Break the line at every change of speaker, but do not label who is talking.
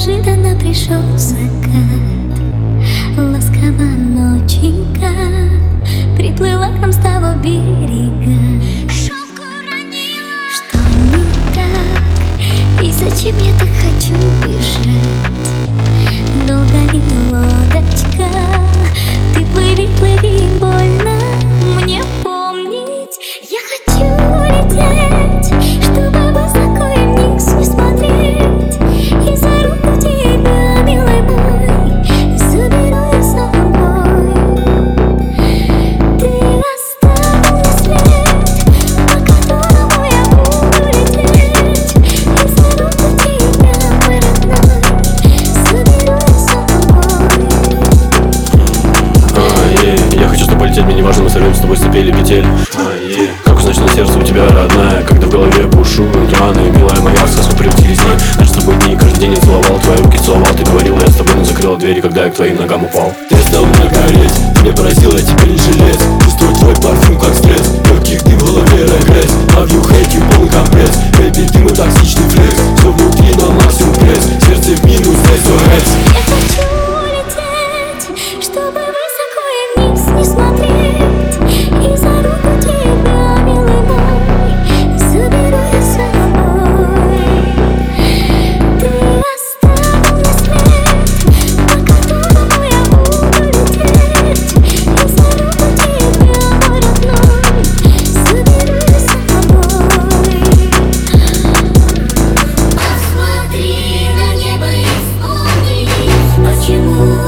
Неожиданно пришел закат, ласково ноченька приплыла к нам с того берега. Шелк уронила, что не так, и зачем я так хочу бежать? Долго ли лодочка, ты плыви, плыви, больно мне помнить. Я хочу лететь, чтобы высоко и вниз не смотреть, и за руку тебя, милый мой, заберу я с собой. Ты оставил след, по которому я буду лететь, и за руку тебя, мой родной, заберу я с собой.
Я хочу с тобой лететь, мне не важно, мы сорвем с тобой с цепи или петель. Как узнать, что на сердце у тебя родная, когда в голове бушуют раны, милая моя, в сказку превратились дни. Наши с тобой дни, каждый день я целовал, твои руки целовал, ты говорила, я с тобой, но закрыла двери, когда я к твоим ногам упал.
Ты стал меня гореть, меня поразило, я теперь не жилец. Чувствую твой парфюм как стресс, легких дым в голове регресс. Love you, hate you, полный компресс, baby, ты мой токсичный флекс. Все внутри, но максимум пресс, сердце в минус, SOS.
Я хочу лететь, чтобы высоко и вниз не смотреть, и за руку тебя, милый мой, заберу я с собой. Ты оставил мне след, по которому я буду лететь, и за руку тебя, мой родной, заберу я с собой. Посмотри на небо и вспомни, почему